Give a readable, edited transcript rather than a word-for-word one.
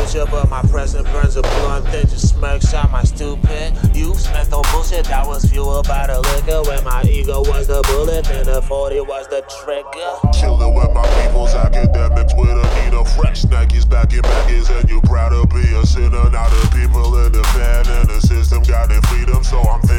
future, but my present burns a blunt. Then just smirks at my stupid youth. Spent on bullshit that was fueled by the liquor. When my ego was the bullet, then the 40 was the trigger. Chillin' with my people's academics with a need of fresh Nikes back in baggies. And you proud to be a sinner. Now the people in the van and the system got their freedom, so I'm